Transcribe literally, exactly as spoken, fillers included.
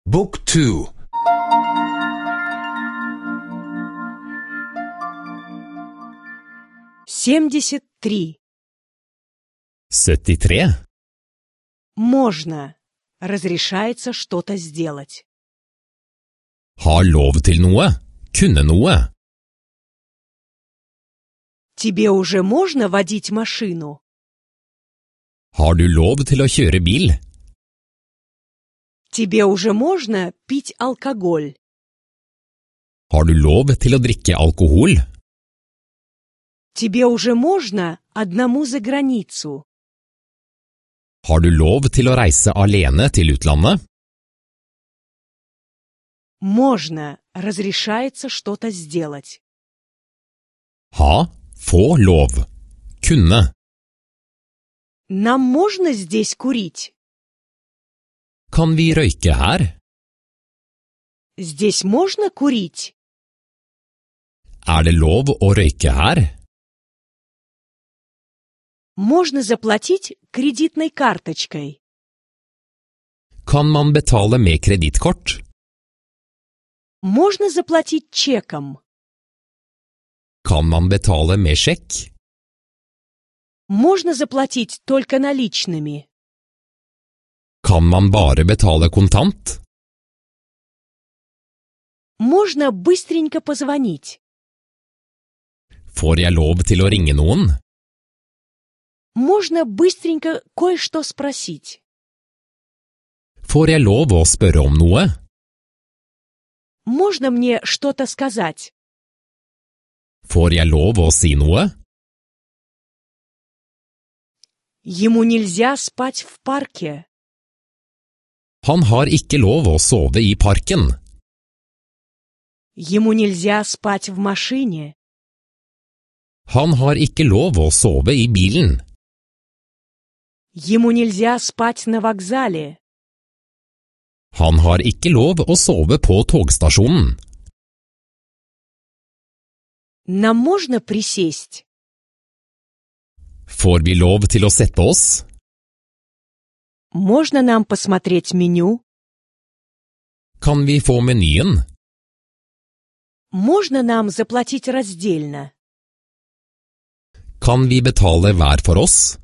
Book two. семьдесят три. syttitre. Можно. Разрешается что-то сделать. Har lov til noe. Kunne noe. Тебе уже можно водить машину? Har du lov til å kjøre bil? Тебе уже можно пить алкоголь? Har du lov til å drikke alkohol? Тебе уже можно одному за границу? Har du lov til å reise alene til utlandet? Можно. Разрешается что-то сделать. Ha, få lov. Kunne. Нам можно здесь курить? Kan vi røyke her? Здесь можно курить? Er det lov å røyke her? Можно заплатить кредитной карточкой? Kan man betale med kredittkort? Можно заплатить чеком? Kan man betale med sjekk? Можно заплатить только наличными? Kan man bare betale kontant? Можно быстренько позвонить? Får jeg lov til å ringe noen? Можно быстренько кое-что спросить? Får jeg lov å spørre om noe? Можно мне что-то сказать? Får jeg lov å si noe? Ему нельзя спать в парке. Han har ikke lov å sove i parken. Ему нельзя спать в машине. Han har ikke lov å sove i bilen. Ему нельзя спать на вокзале. Han har ikke lov å sove på togstasjonen. Нам можно присесть? Får vi lov til å sette oss? Можно нам посмотреть меню? Kan vi få menyen? Можно нам заплатить раздельно? Kan vi betale hver for oss?